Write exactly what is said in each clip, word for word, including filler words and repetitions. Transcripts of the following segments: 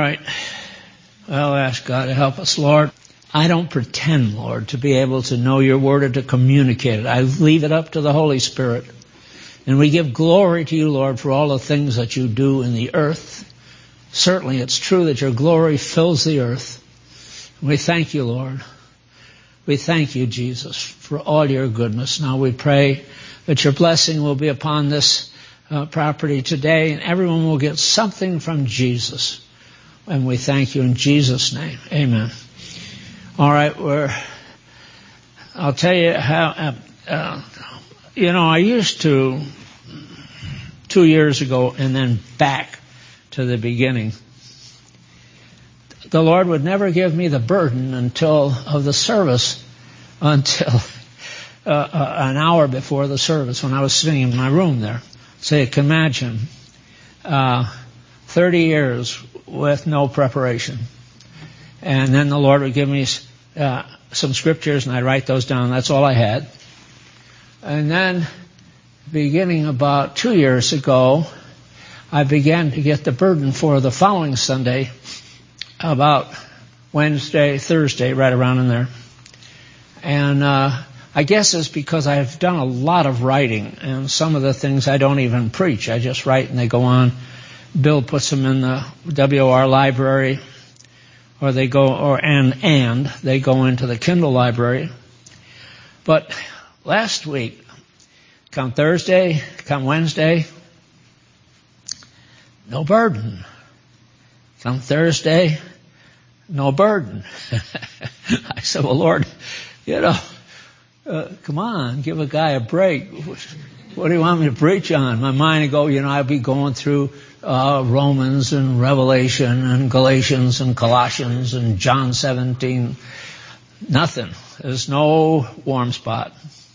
right. Well, ask God to help us, Lord. I don't pretend, Lord, to be able to know your word or to communicate it. I leave it up to the Holy Spirit. And we give glory to you, Lord, for all the things that you do in the earth. Certainly it's true that your glory fills the earth. We thank you, Lord. We thank you, Jesus, for all your goodness. Now we pray that your blessing will be upon this uh, property today, and everyone will get something from Jesus. And we thank you in Jesus' name. Amen. All right, we're, I'll tell you how, uh, uh, you know, I used to, two years ago and then back to the beginning, the Lord would never give me the burden until of the service, until uh, uh, an hour before the service when I was sitting in my room there. So you can imagine, uh, thirty years with no preparation. And then the Lord would give me uh, some scriptures and I'd write those down. That's all I had. And then beginning about two years ago, I began to get the burden for the following Sunday, about Wednesday, Thursday, right around in there. And uh, I guess it's because I've done a lot of writing, and some of the things I don't even preach. I just write and they go on. Bill puts them in the W O R library, or they go, or and and they go into the Kindle library. But last week, come Thursday, come Wednesday, no burden. Come Thursday, no burden. I said, well, Lord, you know, uh, come on, give a guy a break. What do you want me to preach on? My mind would go, you know, I'd be going through uh, Romans and Revelation and Galatians and Colossians and John seventeen. Nothing. There's no warm spot.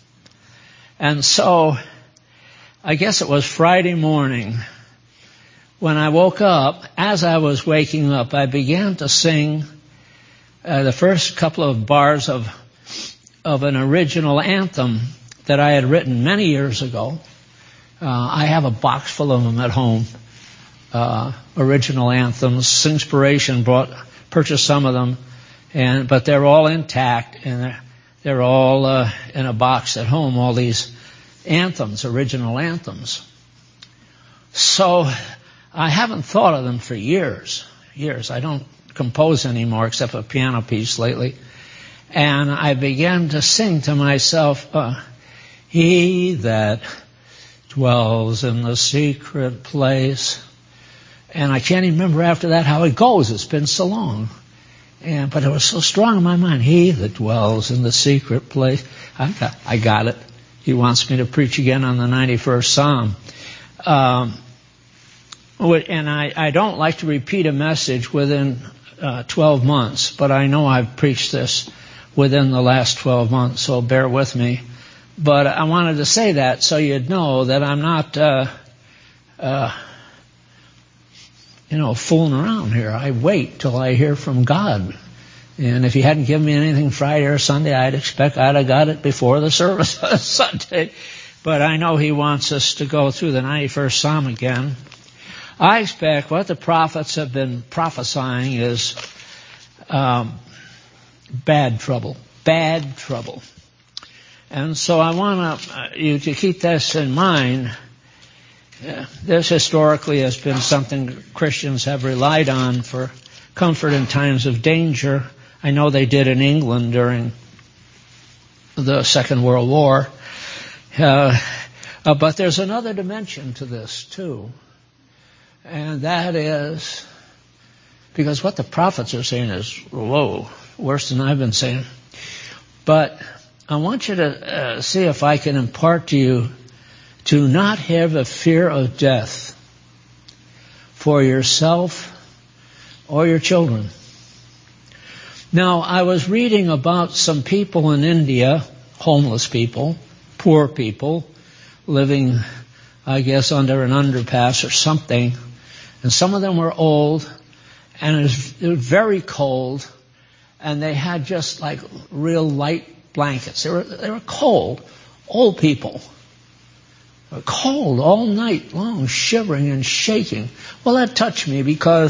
And so, I guess it was Friday morning, when I woke up. As I was waking up, I began to sing uh, the first couple of bars of of an original anthem that I had written many years ago. Uh, I have a box full of them at home, uh, original anthems. Singspiration brought purchased some of them, and but they're all intact, and they're, they're all uh, in a box at home. All these anthems, original anthems. So I haven't thought of them for years, years. I don't compose anymore except a piano piece lately. And I began to sing to myself, uh, he that dwells in the secret place. And I can't even remember after that how it goes. It's been so long. And, but it was so strong in my mind. He that dwells in the secret place. I got, I got it. He wants me to preach again on the ninety-first Psalm. Um, And I, I don't like to repeat a message within uh, twelve months, but I know I've preached this within the last twelve months, so bear with me. But I wanted to say that so you'd know that I'm not, uh, uh, you know, fooling around here. I wait till I hear from God. And if He hadn't given me anything Friday or Sunday, I'd expect I'd have got it before the service on Sunday. But I know He wants us to go through the ninety-first Psalm again. I expect what the prophets have been prophesying is um, bad trouble, bad trouble. And so I want uh, you to keep this in mind. Uh, this historically has been something Christians have relied on for comfort in times of danger. I know they did in England during the Second World War. Uh, uh, but there's another dimension to this, too. And that is, because what the prophets are saying is, whoa, worse than I've been saying. But I want you to uh, see if I can impart to you to not have a fear of death for yourself or your children. Now, I was reading about some people in India, homeless people, poor people, living, I guess, under an underpass or something. And some of them were old, and it was, it was very cold, and they had just like real light blankets. They were they were cold, old people. They were cold all night long, shivering and shaking. Well, that touched me because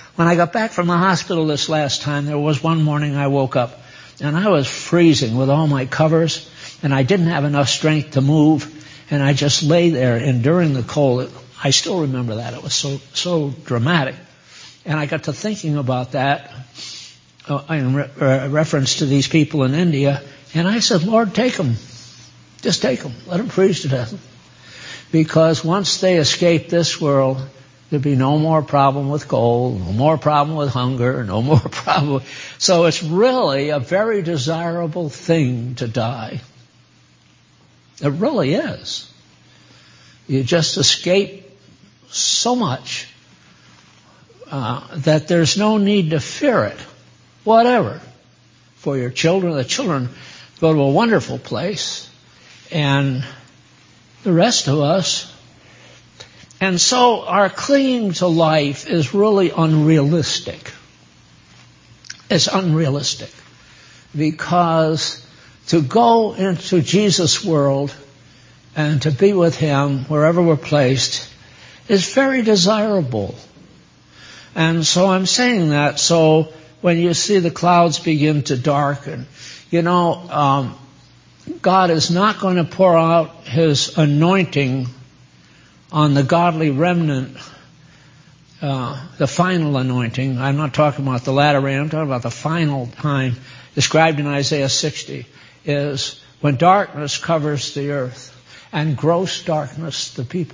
When I got back from the hospital this last time, there was one morning I woke up and I was freezing with all my covers, and I didn't have enough strength to move, and I just lay there enduring the cold. I still remember that. It was so so dramatic. And I got to thinking about that uh, in re- uh, reference to these people in India, and I said, Lord, take them. Just take them. Let them freeze to death. Because once they escape this world, there'd be no more problem with cold, no more problem with hunger, no more problem. So it's really a very desirable thing to die. It really is. You just escape so much uh, that there's no need to fear it, whatever. For your children, the children go to a wonderful place, and the rest of us. And so our clinging to life is really unrealistic. It's unrealistic. Because to go into Jesus' world and to be with Him wherever we're placed is very desirable. And so I'm saying that so when you see the clouds begin to darken, you know, um, God is not going to pour out His anointing on the godly remnant, uh, the final anointing. I'm not talking about the latter rain, I'm talking about the final time described in Isaiah sixty, is when darkness covers the earth and gross darkness the people.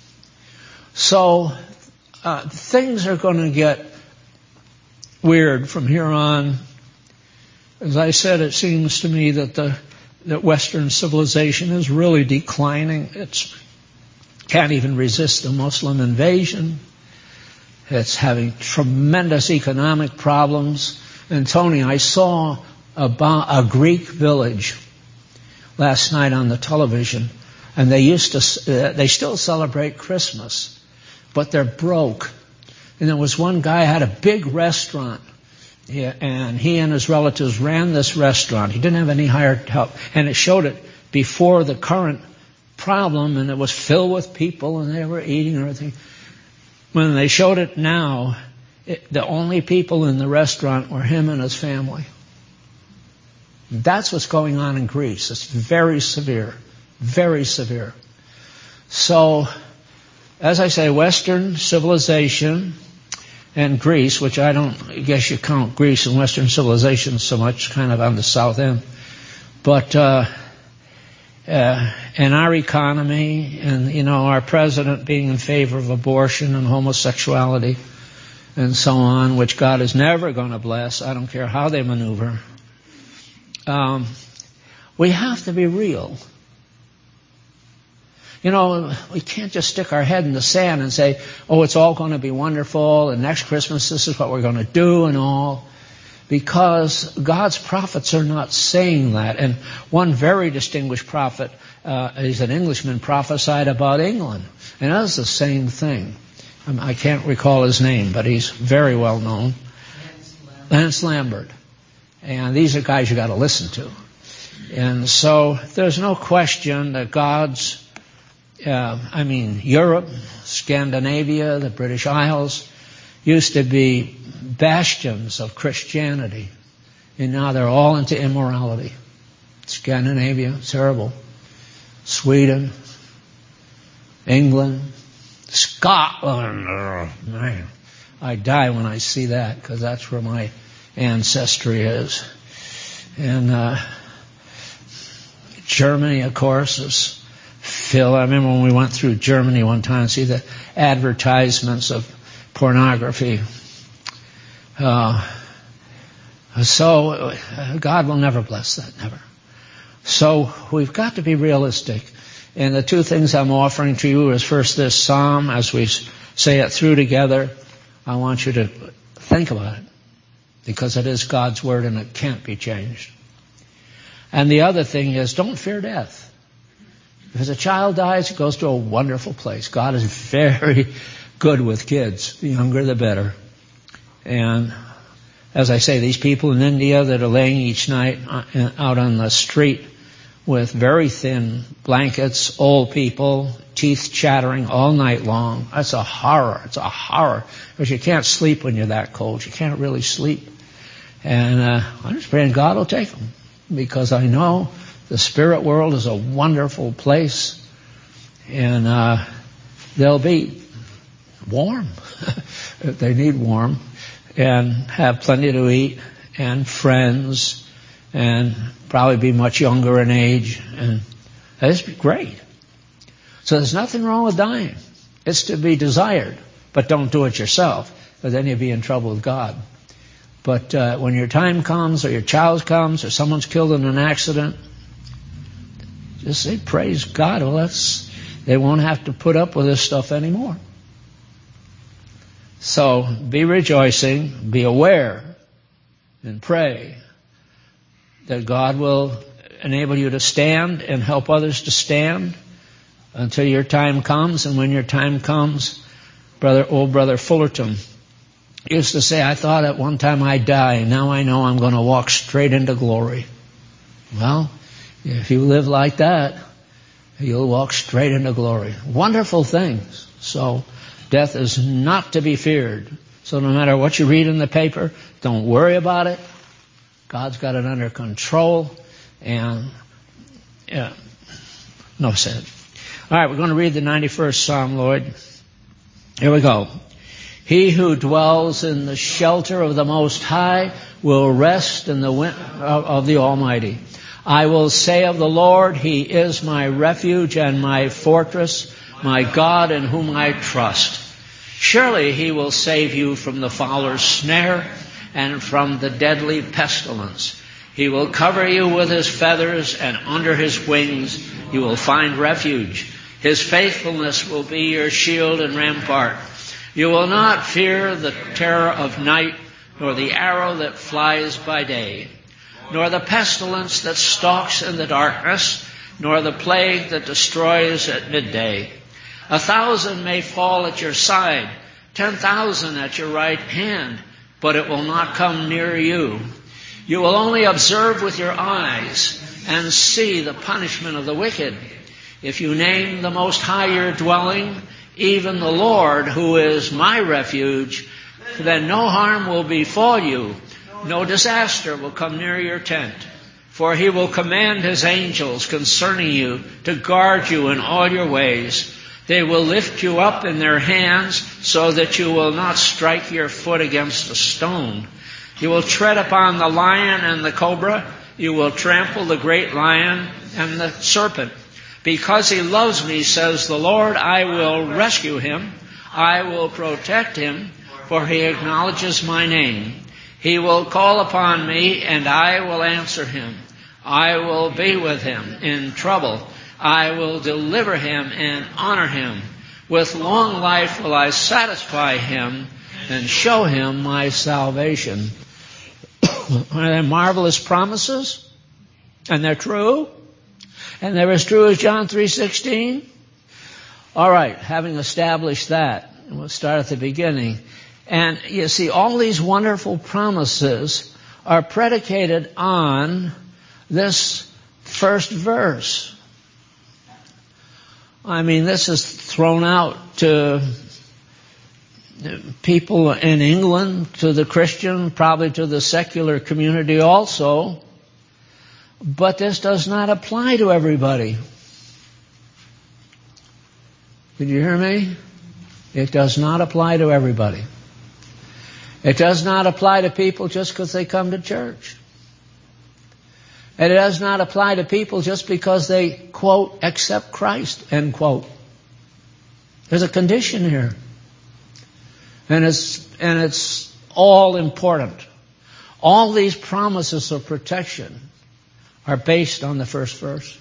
So uh, things are going to get weird from here on. As I said, it seems to me that the that Western civilization is really declining. It's can't even resist the Muslim invasion. It's having tremendous economic problems. And Tony, I saw a, a Greek village last night on the television, and they used to, uh, they still celebrate Christmas, but they're broke. And there was one guy had a big restaurant. Yeah, and he and his relatives ran this restaurant. He didn't have any hired help. And it showed it before the current problem, and it was filled with people, and they were eating and everything. When they showed it now, it, the only people in the restaurant were him and his family. That's what's going on in Greece. It's very severe. Very severe. So, as I say, Western civilization and Greece, which I don't I guess you count Greece and Western civilization so much, kind of on the south end. But, uh, uh, and our economy and, you know, our president being in favor of abortion and homosexuality and so on, which God is never going to bless. I don't care how they maneuver. Um, we have to be real. You know, we can't just stick our head in the sand and say, oh, it's all going to be wonderful, and next Christmas this is what we're going to do and all. Because God's prophets are not saying that. And one very distinguished prophet, uh, he's an Englishman, prophesied about England. And that's the same thing. I can't recall his name, but he's very well known. Lance Lambert. Lance Lambert. And these are guys you got to listen to. And so there's no question that God's Uh, I mean, Europe, Scandinavia, the British Isles used to be bastions of Christianity. And now they're all into immorality. Scandinavia, terrible. Sweden, England, Scotland. Oh, man, I die when I see that because that's where my ancestry is. And uh, Germany, of course, is Phil, I remember when we went through Germany one time, see the advertisements of pornography. Uh, so uh, God will never bless that, never. So we've got to be realistic. And the two things I'm offering to you is first this psalm, as we say it through together. I want you to think about it, because it is God's word and it can't be changed. And the other thing is, don't fear death. If a child dies, it goes to a wonderful place. God is very good with kids. The younger, the better. And as I say, these people in India that are laying each night out on the street with very thin blankets, old people, teeth chattering all night long. That's a horror. It's a horror. Because you can't sleep when you're that cold. You can't really sleep. And uh, I'm just praying God will take them. Because I know the spirit world is a wonderful place. And uh, they'll be warm. They need warm. And have plenty to eat. And friends. And probably be much younger in age. And that's great. So there's nothing wrong with dying. It's to be desired. But don't do it yourself. Because then you'll be in trouble with God. But uh, when your time comes, or your child comes, or someone's killed in an accident, just say, praise God. Well, that's, they won't have to put up with this stuff anymore. So be rejoicing, be aware, and pray that God will enable you to stand and help others to stand until your time comes. And when your time comes, brother, old brother Fullerton used to say, I thought at one time I'd die. Now I know I'm going to walk straight into glory. Well, if you live like that, you'll walk straight into glory. Wonderful things. So death is not to be feared. So no matter what you read in the paper, don't worry about it. God's got it under control. And, yeah, no said. All right, we're going to read the ninety-first Psalm, Lord. Here we go. He who dwells in the shelter of the Most High will rest in the wind of the Almighty. I will say of the Lord, He is my refuge and my fortress, my God in whom I trust. Surely He will save you from the fowler's snare and from the deadly pestilence. He will cover you with His feathers, and under His wings you will find refuge. His faithfulness will be your shield and rampart. You will not fear the terror of night, nor the arrow that flies by day, nor the pestilence that stalks in the darkness, nor the plague that destroys at midday. A thousand may fall at your side, ten thousand at your right hand, but it will not come near you. You will only observe with your eyes and see the punishment of the wicked. If you name the Most High your dwelling, even the Lord, who is my refuge, then no harm will befall you, no disaster will come near your tent. For He will command His angels concerning you to guard you in all your ways. They will lift you up in their hands so that you will not strike your foot against a stone. You will tread upon the lion and the cobra. You will trample the great lion and the serpent. Because He loves me, says the Lord, I will rescue him. I will protect him, for he acknowledges my name. He will call upon me, and I will answer him. I will be with him in trouble. I will deliver him and honor him. With long life will I satisfy him and show him my salvation. Are they marvelous promises? And they're true? And they're as true as John three sixteen? All right, having established that, we'll start at the beginning. And you see, all these wonderful promises are predicated on this first verse. I mean, this is thrown out to people in England, to the Christian, probably to the secular community also. But this does not apply to everybody. Did you hear me? It does not apply to everybody. It does not apply to people just because they come to church. And it does not apply to people just because they, quote, accept Christ, end quote. There's a condition here. And it's, and it's all important. All these promises of protection are based on the first verse.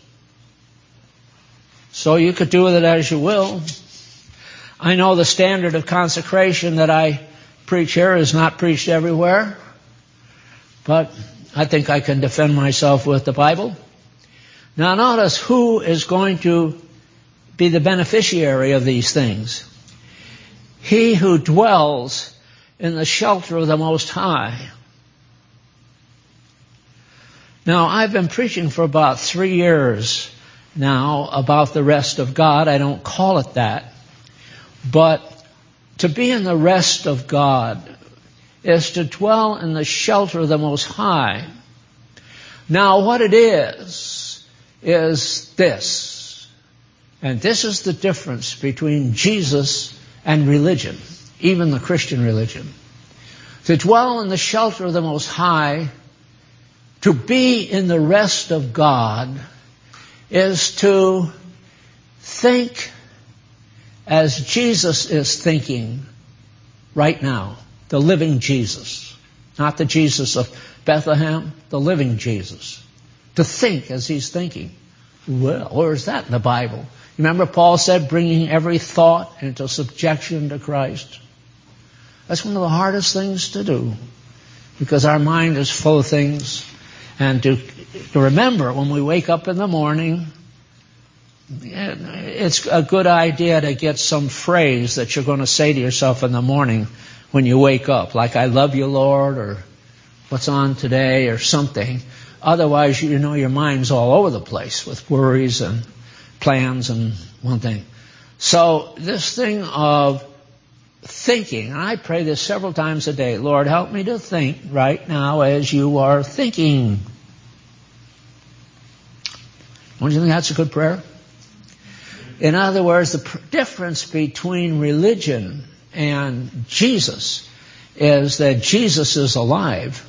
So you could do with it as you will. I know the standard of consecration that I preach here is not preached everywhere, but I think I can defend myself with the Bible. Now notice who is going to be the beneficiary of these things. He who dwells in the shelter of the Most High. Now, I've been preaching for about three years now about the rest of God. I don't call it that. But to be in the rest of God is to dwell in the shelter of the Most High. Now, what it is, is this. And this is the difference between Jesus and religion, even the Christian religion. To dwell in the shelter of the Most High, to be in the rest of God, is to think as Jesus is thinking right now. The living Jesus. Not the Jesus of Bethlehem, the living Jesus. To think as he's thinking. Well, where is that in the Bible? Remember Paul said, bringing every thought into subjection to Christ. That's one of the hardest things to do, because our mind is full of things. And to, to remember when we wake up in the morning, it's a good idea to get some phrase that you're going to say to yourself in the morning when you wake up, like, I love you, Lord, or what's on today, or something. Otherwise, you know, your mind's all over the place with worries and plans and one thing. So this thing of thinking, and I pray this several times a day, Lord, help me to think right now as you are thinking. Don't you think that's a good prayer? In other words, the pr- difference between religion and Jesus is that Jesus is alive.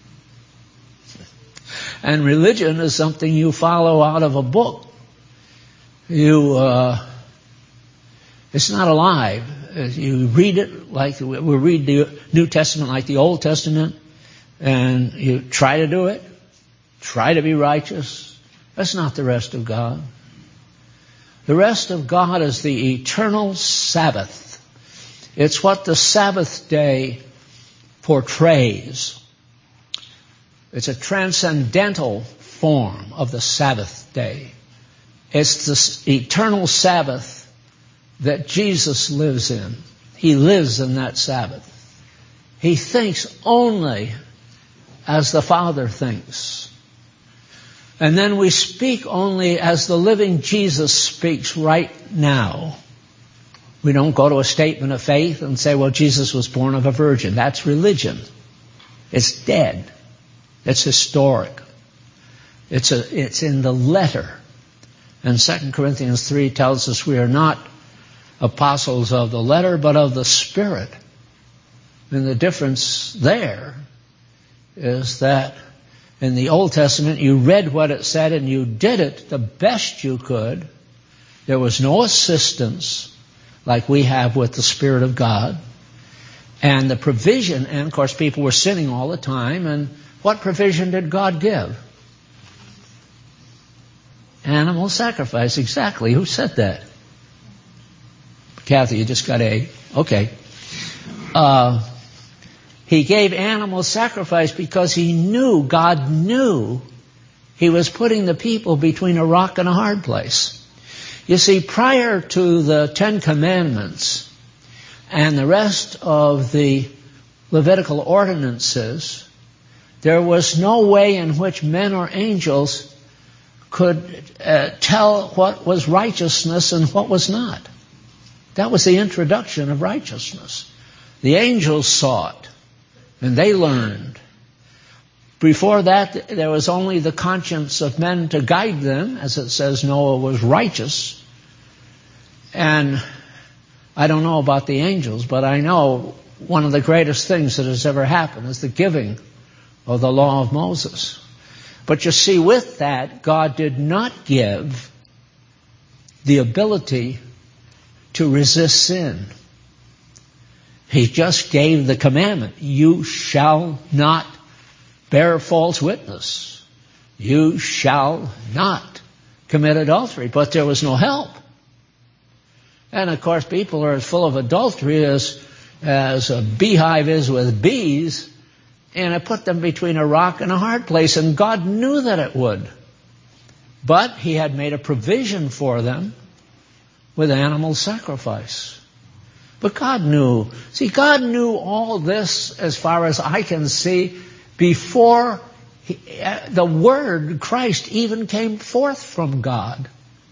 And religion is something you follow out of a book. You, uh, it's not alive. You read it like, we read the New Testament like the Old Testament, and you try to do it, try to be righteous. That's not the rest of God. The rest of God is the eternal Sabbath. It's what the Sabbath day portrays. It's a transcendental form of the Sabbath day. It's the eternal Sabbath that Jesus lives in. He lives in that Sabbath. He thinks only as the Father thinks. And then we speak only as the living Jesus speaks right now. We don't go to a statement of faith and say, well, Jesus was born of a virgin. That's religion. It's dead. It's historic. It's a, it's in the letter. And Second Corinthians three tells us we are not apostles of the letter, but of the Spirit. And the difference there is that in the Old Testament, you read what it said and you did it the best you could. There was no assistance like we have with the Spirit of God. And the provision, and of course people were sinning all the time, and what provision did God give? Animal sacrifice, exactly. Who said that? Kathy, you just got a, okay. Uh, he gave animal sacrifice because he knew, God knew, he was putting the people between a rock and a hard place. You see, prior to the Ten Commandments and the rest of the Levitical ordinances, there was no way in which men or angels could uh, tell what was righteousness and what was not. That was the introduction of righteousness. The angels saw it, and they learned. Before that, there was only the conscience of men to guide them. As it says, Noah was righteous. And I don't know about the angels, but I know one of the greatest things that has ever happened is the giving of the law of Moses. But you see, with that, God did not give the ability to resist sin. He just gave the commandment, you shall not bear false witness. You shall not commit adultery. But there was no help. And of course, people are as full of adultery as, as a beehive is with bees. And it put them between a rock and a hard place. And God knew that it would. But He had made a provision for them with animal sacrifice. But God knew. See, God knew all this, as far as I can see, before he, the Word, Christ, even came forth from God.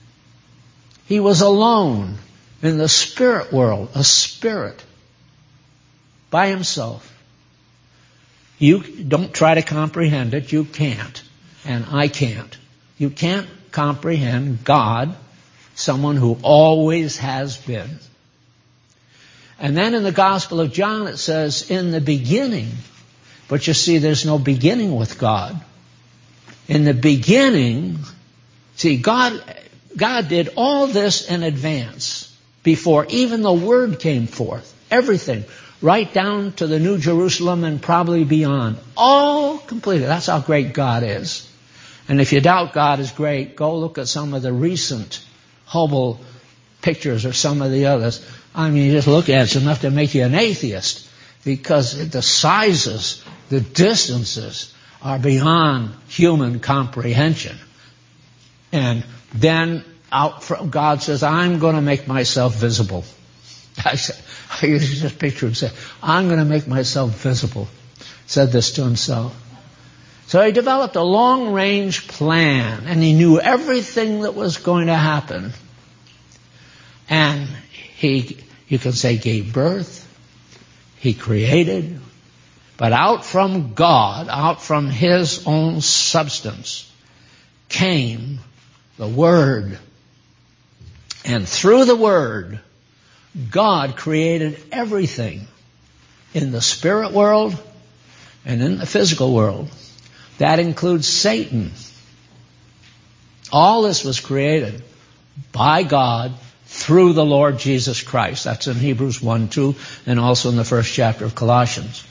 He was alone in the spirit world, a spirit, by himself. You don't try to comprehend it. You can't. And I can't. You can't comprehend God, someone who always has been. And then in the Gospel of John it says, in the beginning. But you see, there's no beginning with God. In the beginning, see, God, God did all this in advance, before even the Word came forth. Everything. Right down to the New Jerusalem and probably beyond. All completed. That's how great God is. And if you doubt God is great, go look at some of the recent Hubble pictures or some of the others. I mean, you just look at it, it's enough to make you an atheist, because the sizes, the distances are beyond human comprehension. And then out from, God says, I'm going to make myself visible. I said, I used to just picture him say, I'm going to make myself visible. Said this to himself. So he developed a long-range plan, and he knew everything that was going to happen. And he, you can say, gave birth. He created. But out from God, out from his own substance, came the Word. And through the Word, God created everything in the spirit world and in the physical world. That includes Satan. All this was created by God through the Lord Jesus Christ. That's in Hebrews one two and also in the first chapter of Colossians.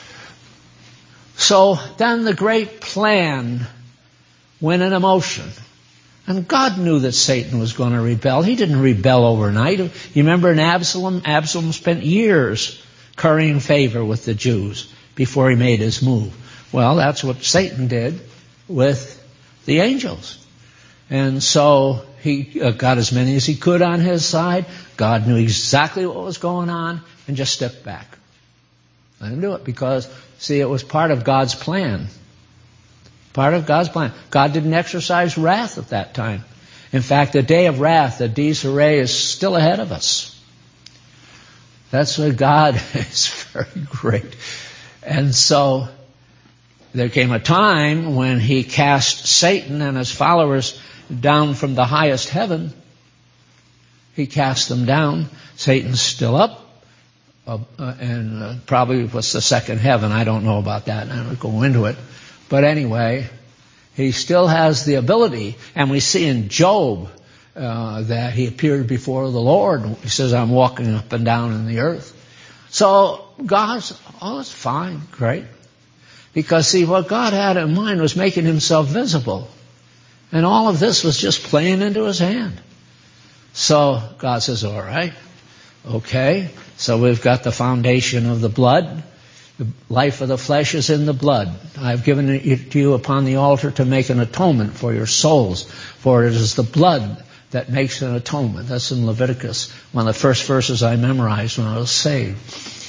So then the great plan went into motion. And God knew that Satan was going to rebel. He didn't rebel overnight. You remember in Absalom? Absalom spent years currying favor with the Jews before he made his move. Well, that's what Satan did with the angels. And so he uh, got as many as he could on his side. God knew exactly what was going on and just stepped back. Let him do it because, see, it was part of God's plan. Part of God's plan. God didn't exercise wrath at that time. In fact, the day of wrath, the dies irae, is still ahead of us. That's why God is very great. And so there came a time when he cast Satan and his followers down from the highest heaven. He cast them down. Satan's still up. Uh, uh, and uh, probably was the second heaven. I don't know about that. I don't go into it. But anyway, he still has the ability. And we see in Job uh, that he appeared before the Lord. He says, I'm walking up and down in the earth. So God's, oh, it's fine, great. Because, see, what God had in mind was making himself visible. And all of this was just playing into his hand. So God says, all right, okay. So we've got the foundation of the blood. The life of the flesh is in the blood. I've given it to you upon the altar to make an atonement for your souls. For it is the blood that makes an atonement. That's in Leviticus, one of the first verses I memorized when I was saved.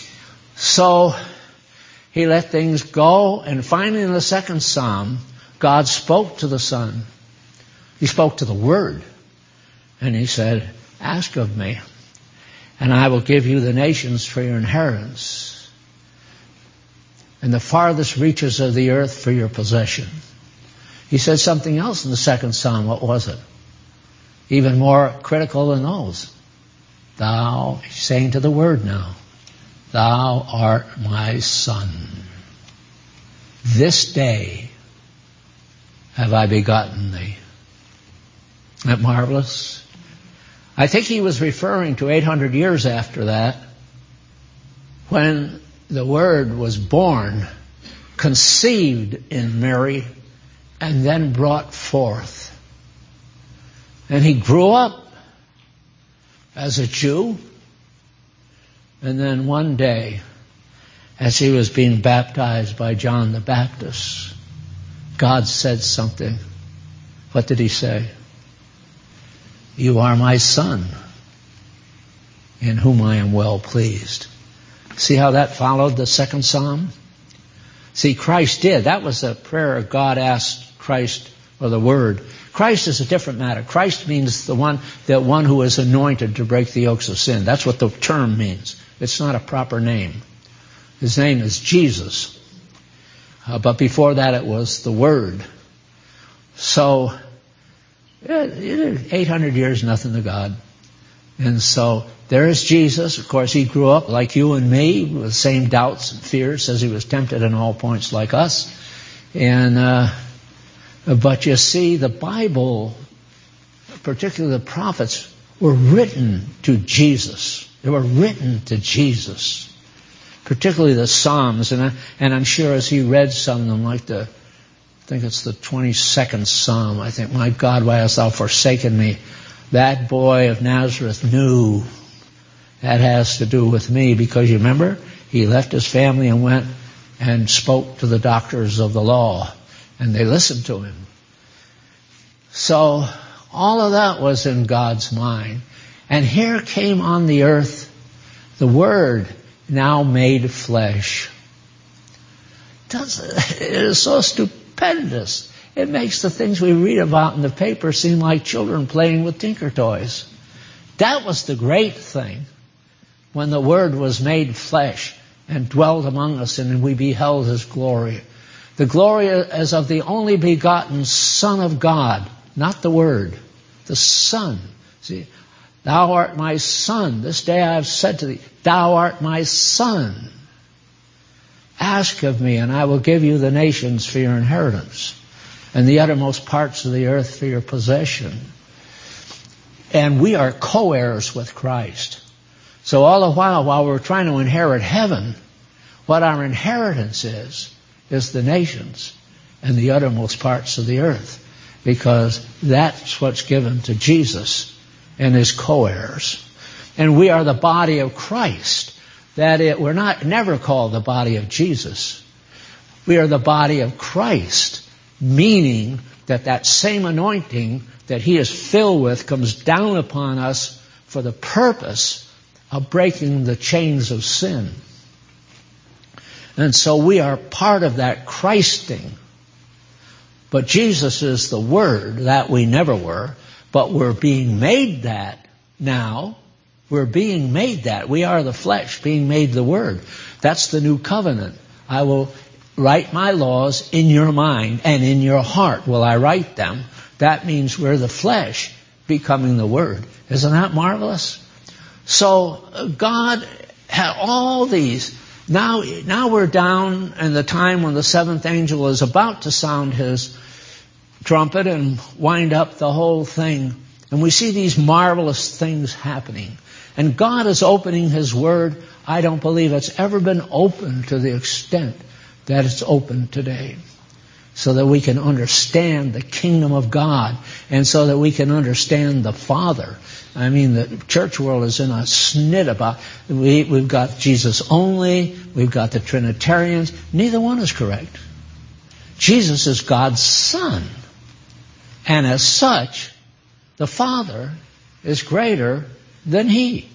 So he let things go. And finally in the second psalm, God spoke to the Son. He spoke to the Word. And he said, ask of me, and I will give you the nations for your inheritance, and the farthest reaches of the earth for your possession. He said something else in the second psalm. What was it? Even more critical than those. Thou, he's saying to the Word now, thou art my Son. This day have I begotten thee. Isn't that marvelous? I think he was referring to eight hundred years after that, when the Word was born, conceived in Mary, and then brought forth. And he grew up as a Jew, and then one day, as he was being baptized by John the Baptist, God said something. What did he say? You are my Son, in whom I am well pleased. See how that followed the second psalm? See, Christ did. That was a prayer God asked Christ, or the Word. Christ is a different matter. Christ means the one, that one who is anointed to break the yokes of sin. That's what the term means. It's not a proper name. His name is Jesus. Uh, but before that it was the Word. So, eight hundred years, nothing to God. And so, there is Jesus. Of course, he grew up like you and me, with the same doubts and fears, says he was tempted in all points like us. And, uh, but you see, the Bible, particularly the prophets, were written to Jesus. They were written to Jesus. Particularly the Psalms. And, I, and I'm sure as he read some of them, like the, I think it's the twenty-second Psalm, I think, my God, why hast thou forsaken me? That boy of Nazareth knew that has to do with me, because you remember, he left his family and went and spoke to the doctors of the law, and they listened to him. So all of that was in God's mind. And here came on the earth the Word now made flesh. It is so stupendous. It makes the things we read about in the paper seem like children playing with tinker toys. That was the great thing, when the Word was made flesh and dwelt among us, and we beheld His glory. The glory as of the only begotten Son of God, not the Word, the Son. See, thou art my Son. This day I have said to thee, thou art my Son. Ask of me, and I will give you the nations for your inheritance, and the uttermost parts of the earth for your possession. And we are co-heirs with Christ. So all the while, while we're trying to inherit heaven, what our inheritance is, is the nations and the uttermost parts of the earth. Because that's what's given to Jesus and his co-heirs. And we are the body of Christ. That it, we're not never called the body of Jesus. We are the body of Christ, meaning that that same anointing that he is filled with comes down upon us for the purpose of breaking the chains of sin. And so we are part of that Christing. But Jesus is the Word, that we never were, but we're being made that now. We're being made that. We are the flesh being made the Word. That's the new covenant. I will write my laws in your mind, and in your heart will I write them. That means we're the flesh becoming the Word. Isn't that marvelous? So God had all these. Now, now we're down in the time when the seventh angel is about to sound his trumpet and wind up the whole thing. And we see these marvelous things happening. And God is opening His Word. I don't believe it's ever been open to the extent that it's open today. So that we can understand the kingdom of God, and so that we can understand the Father. I mean, the church world is in a snit about, we, we've got Jesus only, we've got the Trinitarians. Neither one is correct. Jesus is God's Son. And as such, the Father is greater than He.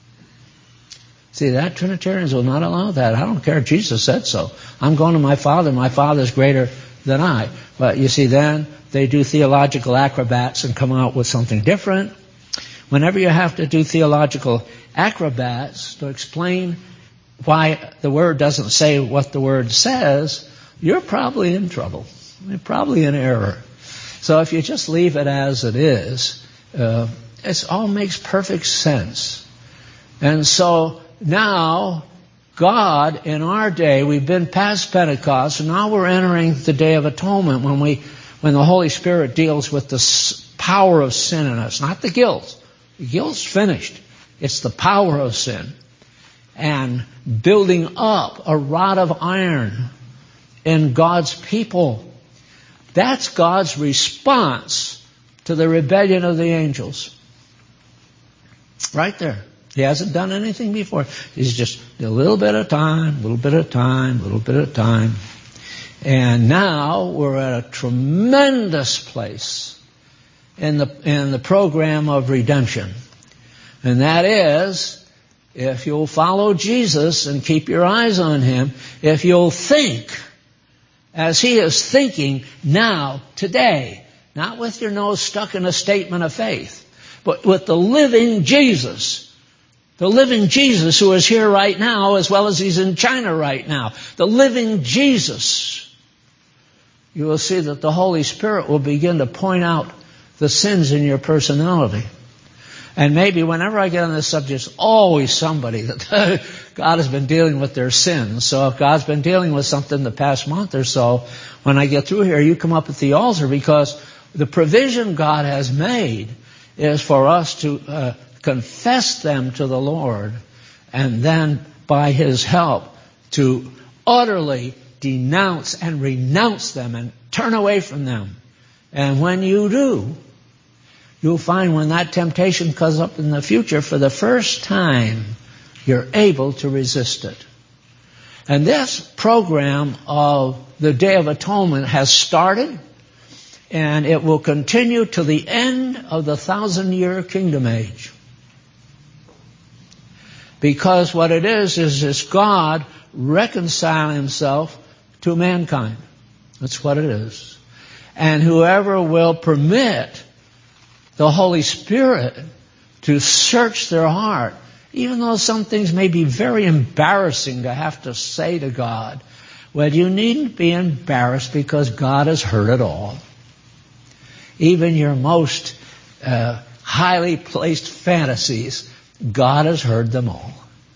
See that? Trinitarians will not allow that. I don't care if Jesus said so. I'm going to my Father. My Father is greater than I. But you see, then they do theological acrobats and come out with something different. Whenever you have to do theological acrobats to explain why the Word doesn't say what the Word says, you're probably in trouble. You're probably in error. So if you just leave it as it is, uh, it all makes perfect sense. And so now, God, in our day, we've been past Pentecost, and now we're entering the Day of Atonement, when we, when the Holy Spirit deals with the power of sin in us, not the guilt. The guilt's finished. It's the power of sin. And building up a rod of iron in God's people. That's God's response to the rebellion of the angels. Right there. He hasn't done anything before. He's just a little bit of time, a little bit of time, a little bit of time. And now we're at a tremendous place in the in the program of redemption. And that is, if you'll follow Jesus and keep your eyes on Him, if you'll think as He is thinking now, today. Not with your nose stuck in a statement of faith, but with the living Jesus. The living Jesus who is here right now as well as he's in China right now. The living Jesus. You will see that the Holy Spirit will begin to point out the sins in your personality. And maybe whenever I get on this subject, it's always somebody that God has been dealing with their sins. So if God's been dealing with something the past month or so, when I get through here, you come up at the altar, because the provision God has made is for us to uh, confess them to the Lord, and then by His help to utterly denounce and renounce them and turn away from them. And when you do, you'll find when that temptation comes up in the future, for the first time, you're able to resist it. And this program of the Day of Atonement has started, and it will continue to the end of the thousand-year kingdom age. Because what it is, is this God reconciling Himself to mankind. That's what it is. And whoever will permit the Holy Spirit to search their heart, even though some things may be very embarrassing to have to say to God, well, you needn't be embarrassed, because God has heard it all. Even your most uh, highly placed fantasies, God has heard them all.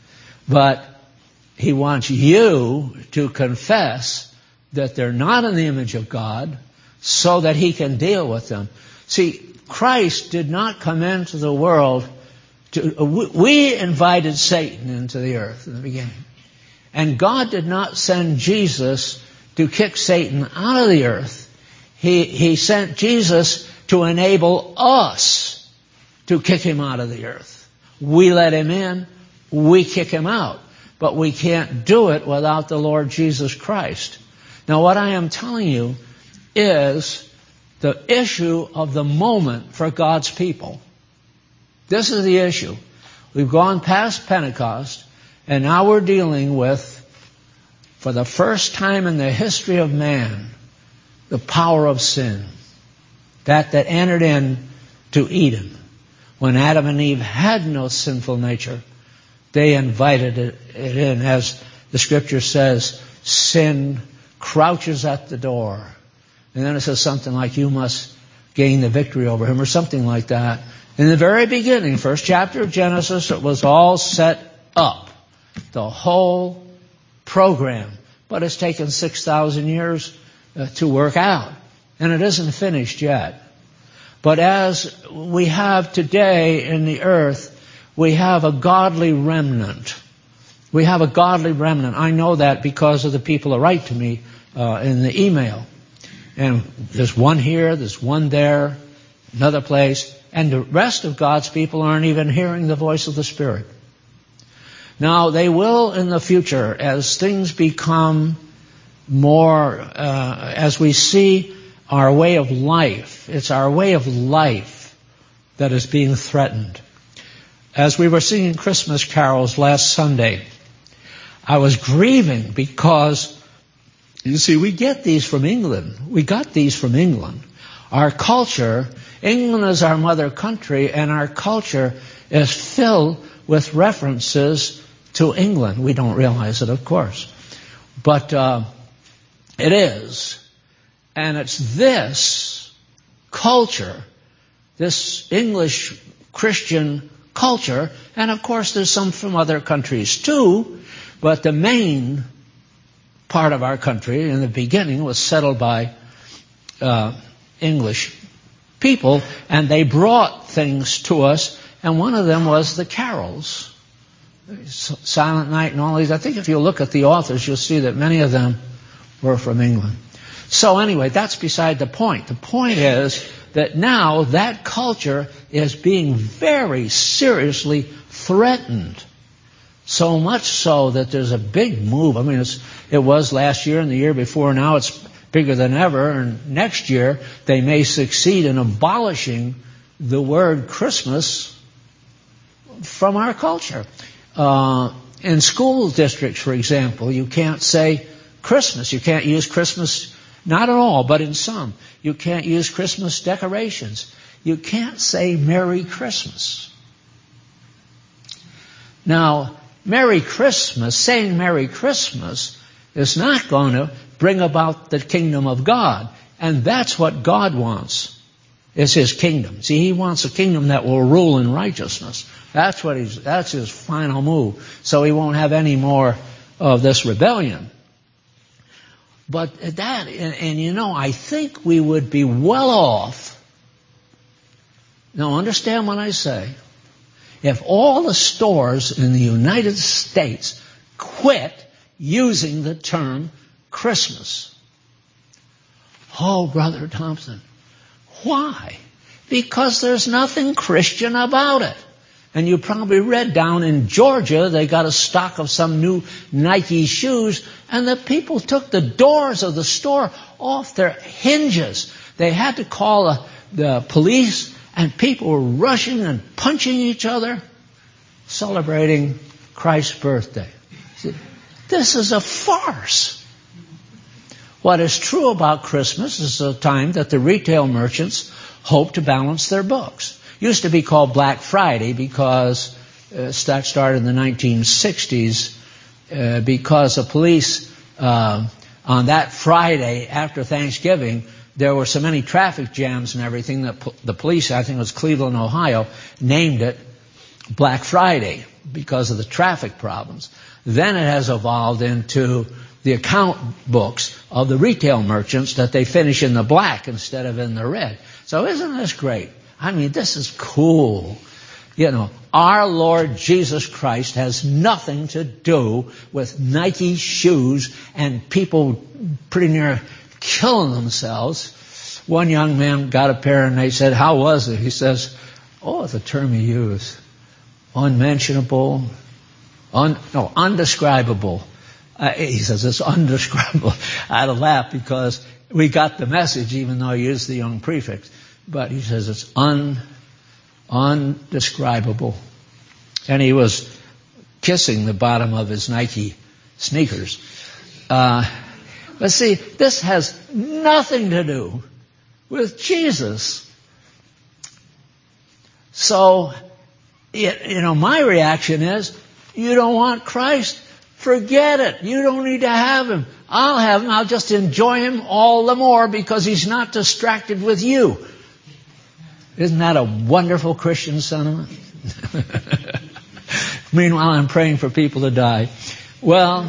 But He wants you to confess that they're not in the image of God, so that He can deal with them. See, Christ did not come into the world to, we invited Satan into the earth in the beginning. And God did not send Jesus to kick Satan out of the earth. He, he sent Jesus to enable us to kick him out of the earth. We let him in, we kick him out. But we can't do it without the Lord Jesus Christ. Now, what I am telling you is the issue of the moment for God's people. This is the issue. We've gone past Pentecost, and now we're dealing with, for the first time in the history of man, the power of sin. That that entered into Eden. When Adam and Eve had no sinful nature, they invited it, it in. As the Scripture says, sin crouches at the door. And then it says something like, you must gain the victory over him, or something like that. In the very beginning, first chapter of Genesis, it was all set up. The whole program. But it's taken six thousand years uh, to work out. And it isn't finished yet. But as we have today in the earth, we have a godly remnant. We have a godly remnant. I know that because of the people that write to me uh, in the email. And there's one here, there's one there, another place. And the rest of God's people aren't even hearing the voice of the Spirit. Now, they will in the future, as things become more, uh, as we see our way of life. It's our way of life that is being threatened. As we were singing Christmas carols last Sunday, I was grieving because, you see, we get these from England. We got these from England. Our culture, England is our mother country, and our culture is filled with references to England. We don't realize it, of course. But uh, it is. And it's this culture, this English Christian culture, and of course there's some from other countries too, but the main part of our country in the beginning was settled by uh, English people, and they brought things to us, and one of them was the carols. Silent Night and all these. I think if you look at the authors, you'll see that many of them were from England. So anyway, that's beside the point. The point is that now that culture is being very seriously threatened. So much so that there's a big move. I mean, it's, it was last year and the year before. Now it's bigger than ever. And next year they may succeed in abolishing the word Christmas from our culture. Uh, in school districts, for example, you can't say Christmas. You can't use Christmas Not at all, but in some. You can't use Christmas decorations. You can't say Merry Christmas. Now, Merry Christmas, saying Merry Christmas is not going to bring about the kingdom of God. And that's what God wants, is His kingdom. See, He wants a kingdom that will rule in righteousness. That's what he's, that's His final move. So He won't have any more of this rebellion. But that, and, and you know, I think we would be well off. Now understand what I say. If all the stores in the United States quit using the term Christmas. Oh, Brother Thompson, why? Because there's nothing Christian about it. And you probably read down in Georgia, they got a stock of some new Nike shoes, and the people took the doors of the store off their hinges. They had to call the, the police, and people were rushing and punching each other, celebrating Christ's birthday. See, this is a farce. What is true about Christmas is a time that the retail merchants hope to balance their books. Used to be called Black Friday because uh, that started in the nineteen sixties uh, because the police uh, on that Friday after Thanksgiving, there were so many traffic jams and everything that po- the police, I think it was Cleveland, Ohio, named it Black Friday because of the traffic problems. Then it has evolved into the account books of the retail merchants that they finish in the black instead of in the red. So isn't this great? I mean, this is cool. You know, our Lord Jesus Christ has nothing to do with Nike shoes and people pretty near killing themselves. One young man got a pair and they said, how was it? He says, oh, it's a term he used. Unmentionable. Un, no, undescribable. Uh, he says, it's undescribable. I had to laugh because we got the message even though he used the young prefix. But he says it's un, undescribable. And he was kissing the bottom of his Nike sneakers. Uh, but see, this has nothing to do with Jesus. So, it, you know, my reaction is, you don't want Christ? Forget it. You don't need to have Him. I'll have Him. I'll just enjoy Him all the more because He's not distracted with you. Isn't that a wonderful Christian sentiment? Meanwhile, I'm praying for people to die. Well,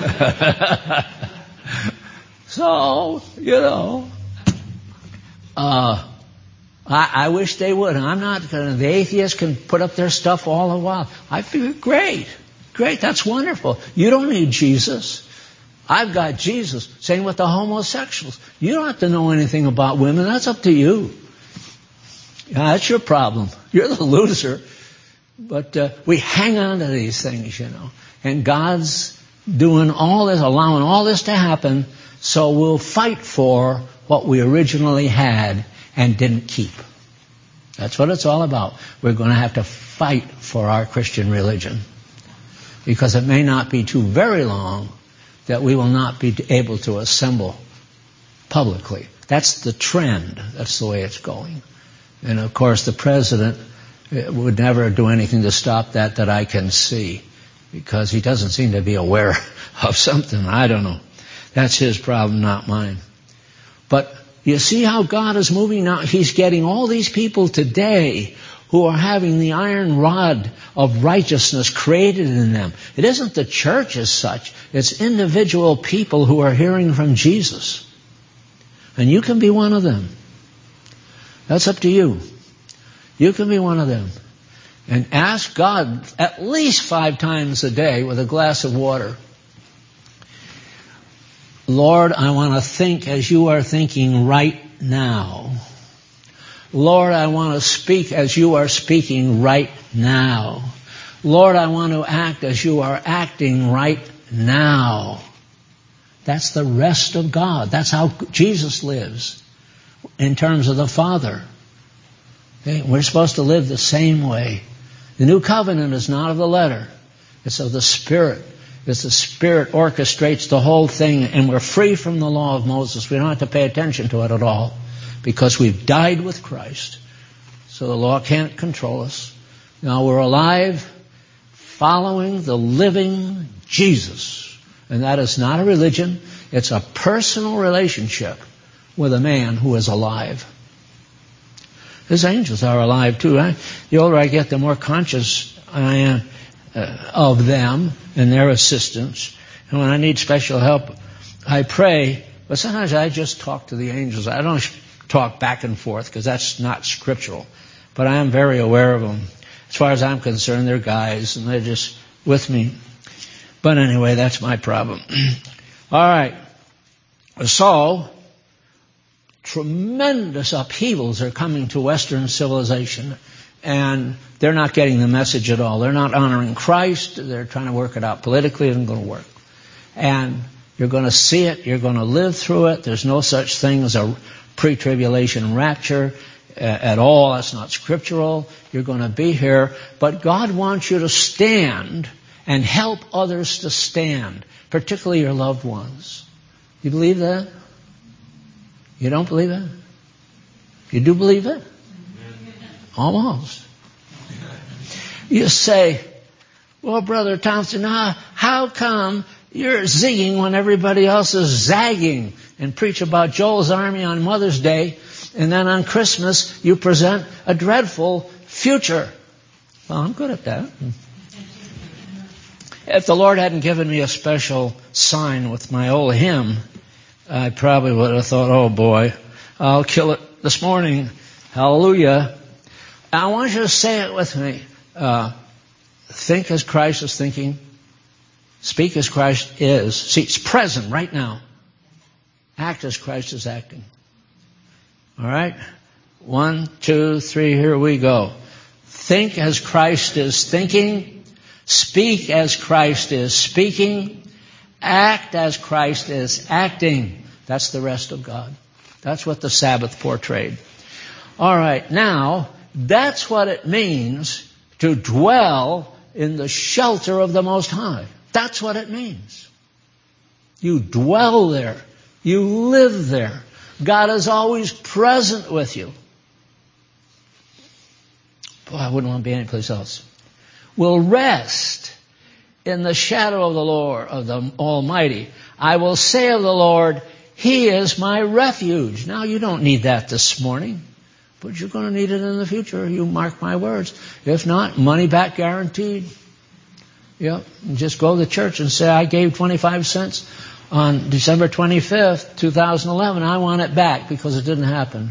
so, you know, uh, I, I wish they would. I'm not going to, the atheists can put up their stuff all the while. I feel great. Great, that's wonderful. You don't need Jesus. I've got Jesus. Same with the homosexuals. You don't have to know anything about women. That's up to you. Yeah, that's your problem. You're the loser. But uh, we hang on to these things, you know. And God's doing all this, allowing all this to happen, so we'll fight for what we originally had and didn't keep. That's what it's all about. We're going to have to fight for our Christian religion. Because it may not be too very long that we will not be able to assemble publicly. That's the trend. That's the way it's going. And of course the president would never do anything to stop that that I can see. Because he doesn't seem to be aware of something. I don't know. That's his problem, not mine. But you see how God is moving now? He's getting all these people today who are having the iron rod of righteousness created in them. It isn't the church as such. It's individual people who are hearing from Jesus. And you can be one of them. That's up to you. You can be one of them. And ask God at least five times a day with a glass of water, Lord, I want to think as you are thinking right now. Lord, I want to speak as you are speaking right now. Lord, I want to act as you are acting right now. That's the rest of God. That's how Jesus lives in terms of the Father. Okay? We're supposed to live the same way. The new covenant is not of the letter. It's of the Spirit. Because the Spirit orchestrates the whole thing, and we're free from the law of Moses. We don't have to pay attention to it at all, because we've died with Christ. So the law can't control us. Now we're alive following the living Jesus. And that is not a religion. It's a personal relationship with a man who is alive. His angels are alive too. Right? The older I get, the more conscious I am uh, of them and their assistance. And when I need special help, I pray. But sometimes I just talk to the angels. I don't talk back and forth because that's not scriptural. But I am very aware of them. As far as I'm concerned, they're guys and they're just with me. But anyway, that's my problem. All right. So, tremendous upheavals are coming to Western civilization, and they're not getting the message at all. They're not honoring Christ. They're trying to work it out politically. It isn't going to work. And you're going to see it. You're going to live through it. There's no such thing as a pre-tribulation rapture uh, at all. That's not scriptural. You're going to be here. But God wants you to stand and help others to stand, particularly your loved ones. You believe that? You don't believe it? You do believe it? Almost. You say, well, Brother Thompson, how, how come you're zigging when everybody else is zagging, and preach about Joel's Army on Mother's Day, and then on Christmas you present a dreadful future? Well, I'm good at that. If the Lord hadn't given me a special sign with my old hymn, I probably would have thought, oh boy, I'll kill it this morning. Hallelujah. I want you to say it with me. Uh, think as Christ is thinking. Speak as Christ is. See, it's present right now. Act as Christ is acting. All right? One, two, three, here we go. Think as Christ is thinking. Speak as Christ is speaking. Act as Christ is acting. That's the rest of God. That's what the Sabbath portrayed. All right, now, that's what it means to dwell in the shelter of the Most High. That's what it means. You dwell there. You live there. God is always present with you. Boy, I wouldn't want to be anyplace else. Will rest in the shadow of the Lord, of the Almighty. I will say of the Lord, He is my refuge. Now, you don't need that this morning, but you're going to need it in the future. You mark my words. If not, money back guaranteed. Yep. Just go to the church and say, I gave twenty-five cents on December twenty-fifth, two thousand eleven. I want it back because it didn't happen.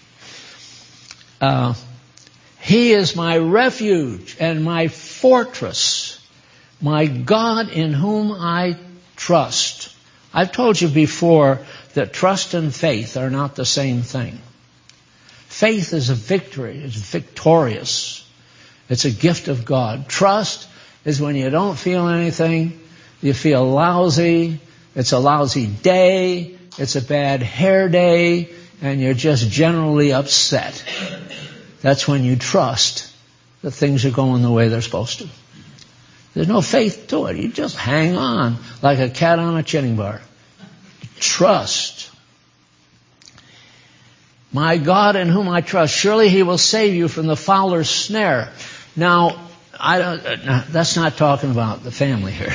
Uh, he is my refuge and my fortress, my God in whom I trust. I've told you before that trust and faith are not the same thing. Faith is a victory. It's victorious. It's a gift of God. Trust is when you don't feel anything, you feel lousy, it's a lousy day, it's a bad hair day, and you're just generally upset. That's when you trust that things are going the way they're supposed to. There's no faith to it. You just hang on like a cat on a chinning bar. Trust. My God in whom I trust, surely He will save you from the fowler's snare. Now, I don't, uh, that's not talking about the family here.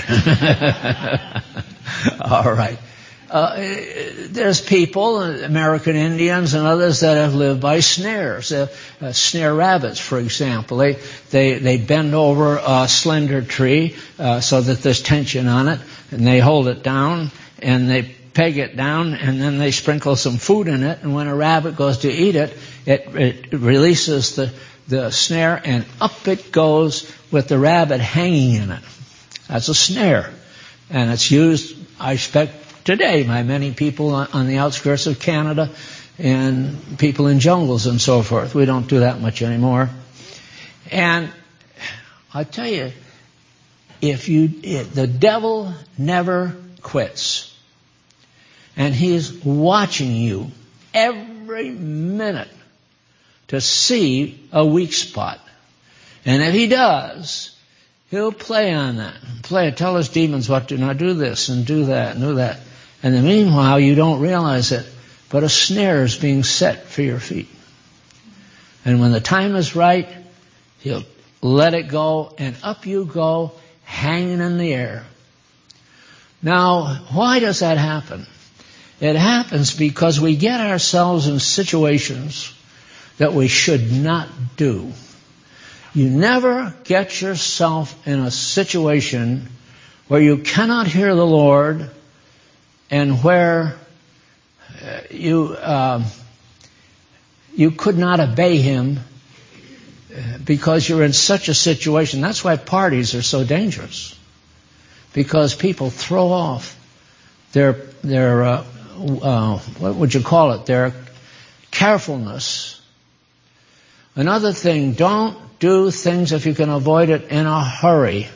All right. Uh, there's people, American Indians and others, that have lived by snares. Uh, uh, snare rabbits, for example. They, they, they bend over a slender tree uh, so that there's tension on it, and they hold it down, and they peg it down, and then they sprinkle some food in it, and when a rabbit goes to eat it, it, it releases the, the snare, and up it goes with the rabbit hanging in it. That's a snare. And it's used, I expect, today by many people on the outskirts of Canada and people in jungles and so forth. We don't do that much anymore. And I tell you, if you, if the devil never quits, and he is watching you every minute to see a weak spot. And if he does, He'll play on that. Play, tell his demons what to, now do this and do that and do that. And then meanwhile, you don't realize it, but a snare is being set for your feet. And when the time is right, he'll let it go, and up you go, hanging in the air. Now, why does that happen? It happens because we get ourselves in situations that we should not do. You never get yourself in a situation where you cannot hear the Lord and where you uh, you could not obey Him because you're in such a situation. That's why parties are so dangerous, because people throw off their their uh, uh, what would you call it? Their carefulness. Another thing, don't do things if you can avoid it in a hurry.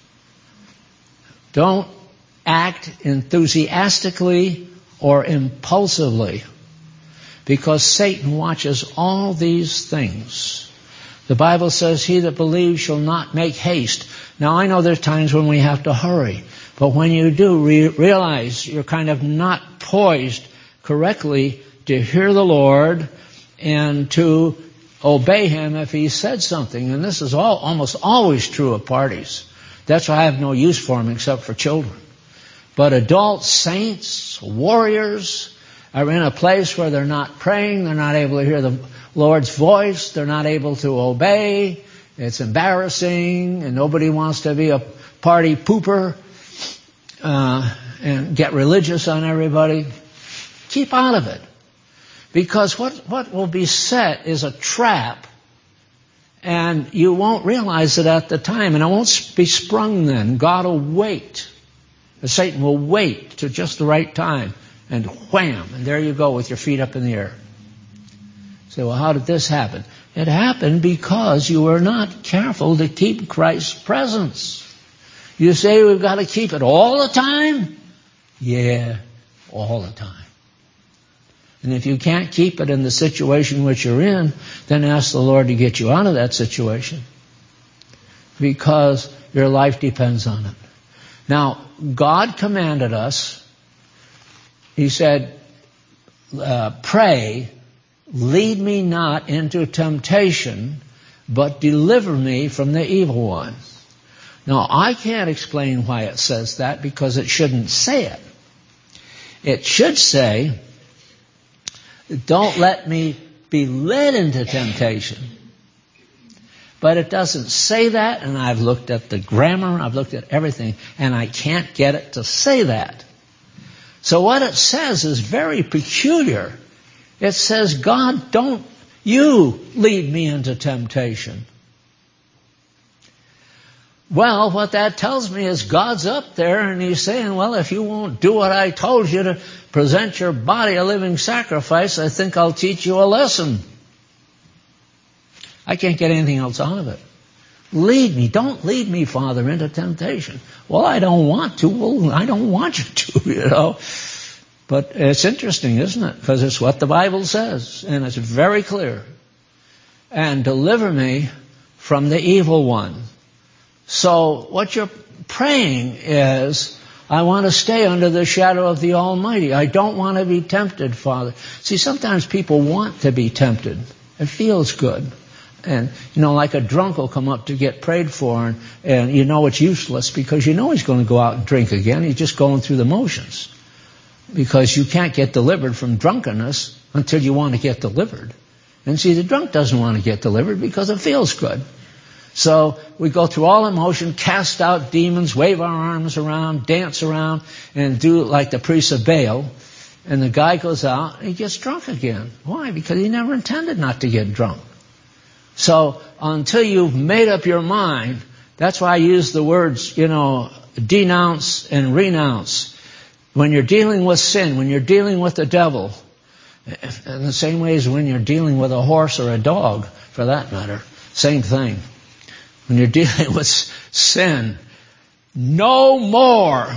Don't act enthusiastically or impulsively, because Satan watches all these things. The Bible says, he that believes shall not make haste. Now, I know there's times when we have to hurry, but when you do, re- realize you're kind of not poised correctly to hear the Lord and to obey Him if He said something. And this is all almost always true of parties. That's why I have no use for them except for children. But adult saints, warriors, are in a place where they're not praying, they're not able to hear the Lord's voice, they're not able to obey. It's embarrassing, and nobody wants to be a party pooper uh, and get religious on everybody. Keep out of it. Because what, what will be set is a trap, and you won't realize it at the time, and it won't be sprung then. God will wait. Satan will wait to just the right time, and wham, and there you go with your feet up in the air. Say, well, how did this happen? It happened because you were not careful to keep Christ's presence. You say we've got to keep it all the time? Yeah, all the time. And if you can't keep it in the situation which you're in, then ask the Lord to get you out of that situation, because your life depends on it. Now, God commanded us, He said, uh, pray, lead me not into temptation, but deliver me from the evil one. Now, I can't explain why it says that, because it shouldn't say it. It should say, don't let me be led into temptation. But it doesn't say that, and I've looked at the grammar, I've looked at everything, and I can't get it to say that. So what it says is very peculiar. It says, God, don't you lead me into temptation. Well, what that tells me is God's up there and He's saying, well, if you won't do what I told you to present your body a living sacrifice, I think I'll teach you a lesson. I can't get anything else out of it. Lead me. Don't lead me, Father, into temptation. Well, I don't want to. Well, I don't want you to, you know. But it's interesting, isn't it? Because it's what the Bible says, and it's very clear. And deliver me from the evil one. So what you're praying is, I want to stay under the shadow of the Almighty. I don't want to be tempted, Father. See, sometimes people want to be tempted. It feels good. And, you know, like a drunk will come up to get prayed for, and, and you know it's useless because you know he's going to go out and drink again. He's just going through the motions. Because you can't get delivered from drunkenness until you want to get delivered. And see, the drunk doesn't want to get delivered because it feels good. So we go through all emotion, cast out demons, wave our arms around, dance around, and do like the priests of Baal. And the guy goes out and he gets drunk again. Why? Because he never intended not to get drunk. So until you've made up your mind, that's why I use the words, you know, denounce and renounce. When you're dealing with sin, when you're dealing with the devil, in the same way as when you're dealing with a horse or a dog, for that matter, same thing. When you're dealing with sin, no more.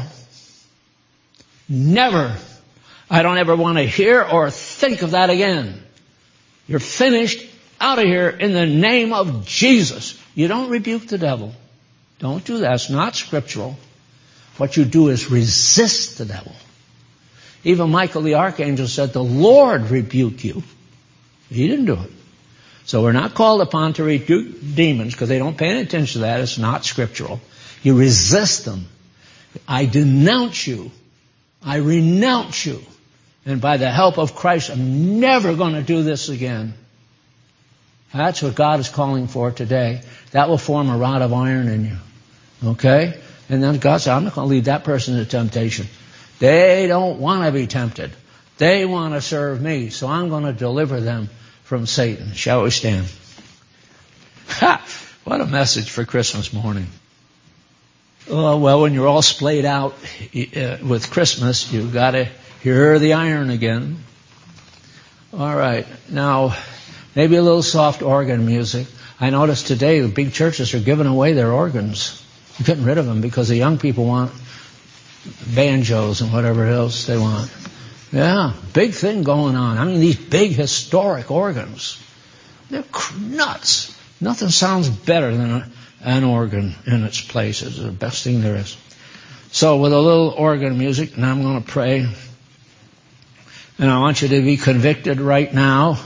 Never. I don't ever want to hear or think of that again. You're finished. Out of here in the name of Jesus. You don't rebuke the devil. Don't do that. It's not scriptural. What you do is resist the devil. Even Michael the archangel said, the Lord rebuke you. He didn't do it. So we're not called upon to rebuke demons because they don't pay any attention to that. It's not scriptural. You resist them. I denounce you. I renounce you. And by the help of Christ, I'm never going to do this again. That's what God is calling for today. That will form a rod of iron in you. Okay? And then God said, I'm not going to leave that person to temptation. They don't want to be tempted. They want to serve me. So I'm going to deliver them from Satan. Shall we stand? Ha! What a message for Christmas morning. Oh, well, when you're all splayed out uh, with Christmas, you've got to hear the iron again. All right. Now, maybe a little soft organ music. I noticed today the big churches are giving away their organs, getting rid of them because the young people want banjos and whatever else they want. Yeah, big thing going on. I mean, these big historic organs, they're nuts. Nothing sounds better than a, an organ in its place. It's the best thing there is. So with a little organ music, and I'm going to pray. And I want you to be convicted right now.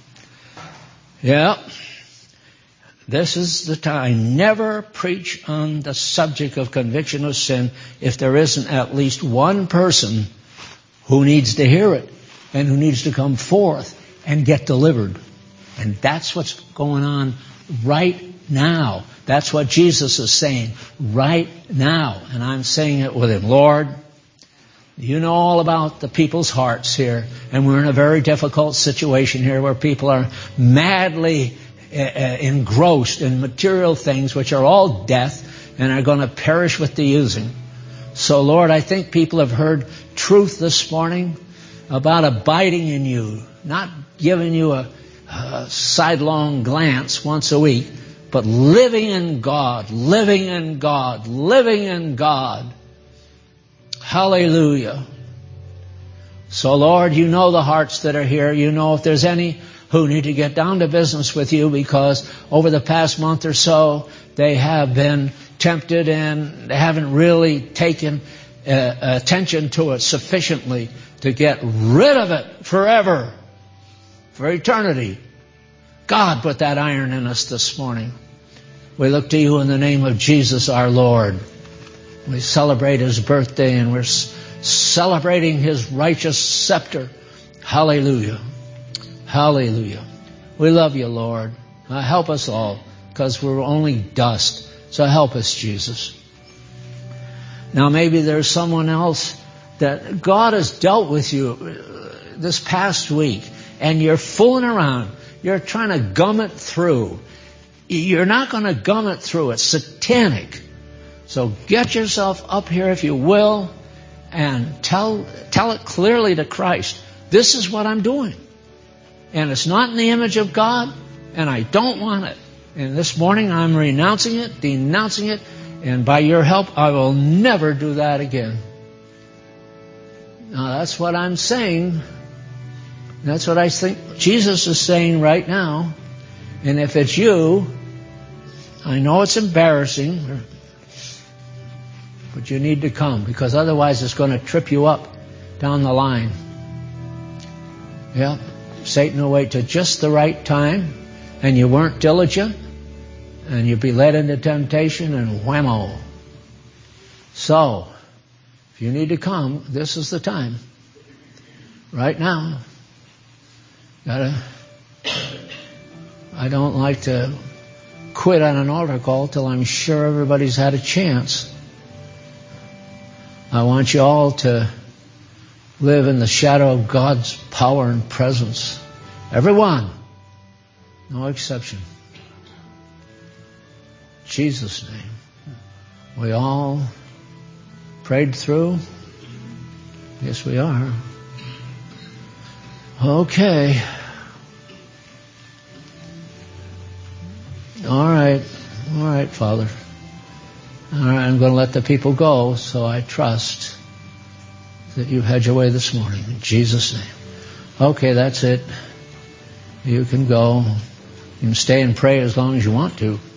Yeah. This is the time. Never preach on the subject of conviction of sin if there isn't at least one person who needs to hear it and who needs to come forth and get delivered. And that's what's going on right now. That's what Jesus is saying right now. And I'm saying it with him. Lord, you know all about the people's hearts here. And we're in a very difficult situation here where people are madly uh, engrossed in material things which are all death and are going to perish with the using. So, Lord, I think people have heard truth this morning about abiding in you, not giving you a, a sidelong glance once a week, but living in God, living in God, living in God. Hallelujah. So, Lord, you know the hearts that are here. You know if there's any who need to get down to business with you because over the past month or so they have been tempted and they haven't really taken uh, attention to it sufficiently to get rid of it forever, for eternity. God put that iron in us this morning. We look to you in the name of Jesus our Lord. We celebrate his birthday and we're celebrating his righteous scepter. Hallelujah. Hallelujah. We love you, Lord. Uh, help us all because we're only dust. So help us, Jesus. Now maybe there's someone else that God has dealt with you this past week and you're fooling around. You're trying to gum it through. You're not going to gum it through. It's satanic. So get yourself up here, if you will, and tell tell it clearly to Christ. This is what I'm doing. And it's not in the image of God, and I don't want it. And this morning I'm renouncing it, denouncing it, and by your help I will never do that again. Now that's what I'm saying. That's what I think Jesus is saying right now. And if it's you, I know it's embarrassing, but you need to come because otherwise it's going to trip you up down the line. Yeah, Satan will wait till just the right time and you weren't diligent and you'll be led into temptation and whammo. So, if you need to come, this is the time. Right now. Gotta, I don't like to quit on an altar call till I'm sure everybody's had a chance. I want you all to live in the shadow of God's power and presence. Everyone. No exception. In Jesus' name. We all prayed through? Yes, we are. Okay. All right. All right, Father. All right, I'm going to let the people go, so I trust that you've had your way this morning. In Jesus' name. Okay, that's it. You can go. You can stay and pray as long as you want to.